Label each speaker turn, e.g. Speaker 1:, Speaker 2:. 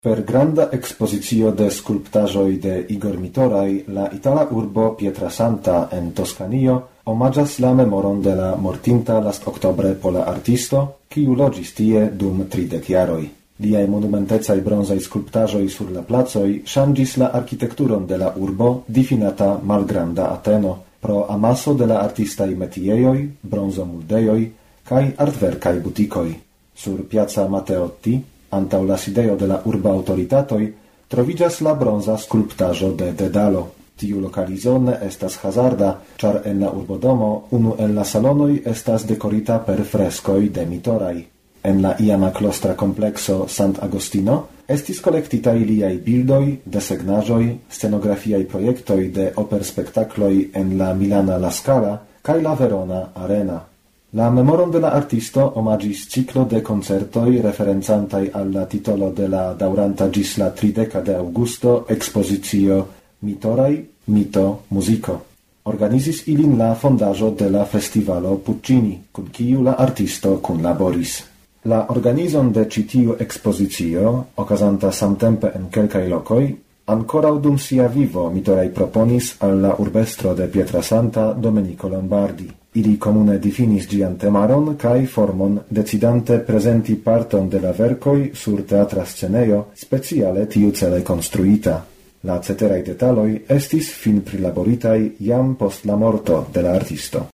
Speaker 1: Per granda expositio de sculptaĵoj de Igor Mitoraj, la itala urbo Pietrasanta en Toskanio omaĝas la memoron de la mortinta lastoktobre pola artisto, kiu loĝis tie dum 30 jaroj. Liaj monumentecaj bronzaj skulptaĵoj sur la placoj ŝanĝis la arkitekturon de la urbo, difinata malgranda Ateno, pro amaso de la artistaj metiejoj, bronzomuldejoj kaj artverkaj butikoj. Sur Piazza Matteotti, antaŭ la sidejo de la urba autoritatoj, troviĝas la bronza skulptaĵo de Dedalo. Tiu lokalizo ne estas hazarda, ĉar en la urbodomo unu el la salonoj estas dekorita per freskoj de Mitoraj. En la iama klostra komplekso Sant Agostino estis kolektitaj liaj bildoj, desegnaĵoj, scenografiaj projektoj de operspektakloj en la Milana La Scala kaj la Verona Arena. La memoron de la artisto omagis ciclo de concertoi referenzantai alla titolo de la dauranta gis la 30 de augusto expositio Mitoraj, Mito, Musico. Organizis ilin la fondaĵo de la festivalo Puccini, kun kiu la artisto kunlaboris. La organizon de ĉi tiu ekspozicio, okazanta samtempe en kelkaj lokoj, ankoraŭ dum sia vivo Mitoraj proponis al la urbestro de Pietrasanta Domenico Lombardi. Ili comune difinis gian temaron cae formon, decidante presenti parton de la vercoi sur teatra sceneio, speciale tiu cele construita. La ceterai detaloi estis fin prilaboritai jam post la morto de la artisto.